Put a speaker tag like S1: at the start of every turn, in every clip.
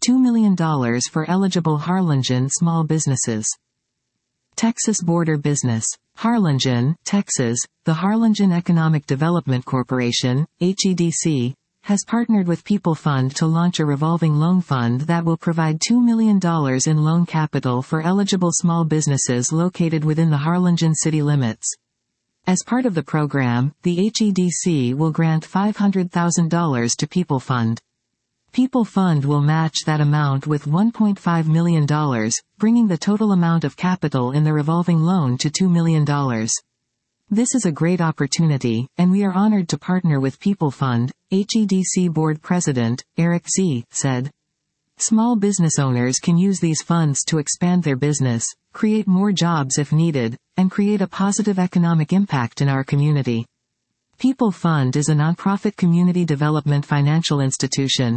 S1: $2 million for eligible Harlingen small businesses. Texas Border Business. Harlingen, Texas. The Harlingen Economic Development Corporation, HEDC, has partnered with People Fund to launch a revolving loan fund that will provide $2 million in loan capital for eligible small businesses located within the Harlingen city limits. As part of the program, the HEDC will grant $500,000 to People Fund. People Fund will match that amount with $1.5 million, bringing the total amount of capital in the revolving loan to $2 million. This is a great opportunity, and we are honored to partner with People Fund, HEDC Board President, Eric Z. said. Small business owners can use these funds to expand their business, create more jobs if needed, and create a positive economic impact in our community. People Fund is a nonprofit community development financial institution,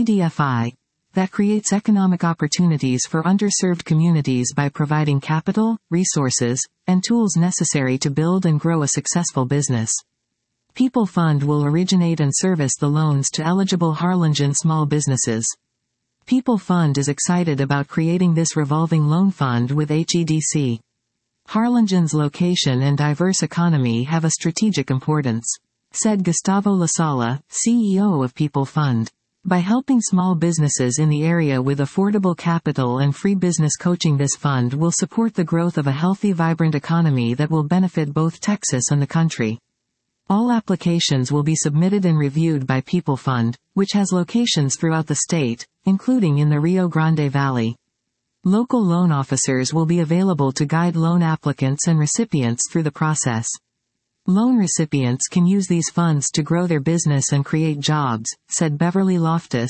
S1: CDFI, that creates economic opportunities for underserved communities by providing capital, resources, and tools necessary to build and grow a successful business. People Fund will originate and service the loans to eligible Harlingen small businesses. People Fund is excited about creating this revolving loan fund with HEDC. Harlingen's location and diverse economy have a strategic importance, said Gustavo Lasala, CEO of People Fund. By helping small businesses in the area with affordable capital and free business coaching, this fund will support the growth of a healthy, vibrant economy that will benefit both Texas and the country. All applications will be submitted and reviewed by People Fund, which has locations throughout the state, including in the Rio Grande Valley. Local loan officers will be available to guide loan applicants and recipients through the process. Loan recipients can use these funds to grow their business and create jobs, said Beverly Loftus,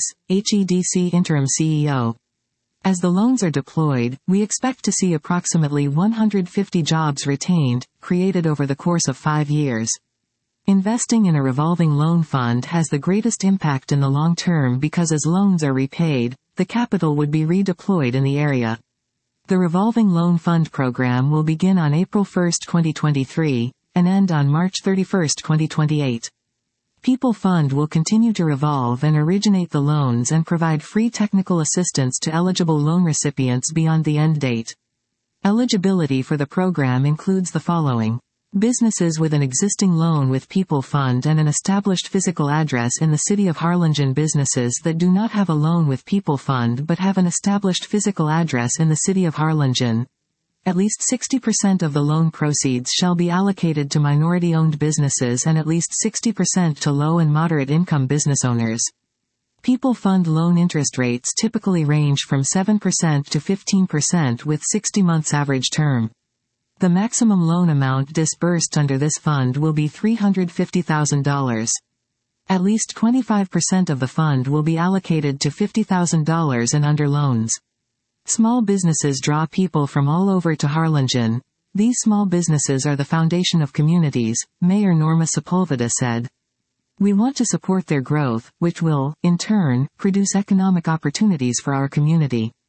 S1: HEDC Interim CEO. As the loans are deployed, we expect to see approximately 150 jobs retained, created over the course of 5 years. Investing in a revolving loan fund has the greatest impact in the long term because as loans are repaid, the capital would be redeployed in the area. The revolving loan fund program will begin on April 1, 2023, and end on March 31, 2028. People Fund will continue to revolve and originate the loans and provide free technical assistance to eligible loan recipients beyond the end date. Eligibility for the program includes the following. Businesses with an existing loan with People Fund and an established physical address in the city of Harlingen. Businesses that do not have a loan with People Fund but have an established physical address in the city of Harlingen. At least 60% of the loan proceeds shall be allocated to minority-owned businesses and at least 60% to low and moderate-income business owners. People Fund loan interest rates typically range from 7% to 15% with 60 months average term. The maximum loan amount disbursed under this fund will be $350,000. At least 25% of the fund will be allocated to $50,000 and under loans. Small businesses draw people from all over to Harlingen. These small businesses are the foundation of communities, Mayor Norma Sepulveda said. We want to support their growth, which will, in turn, produce economic opportunities for our community.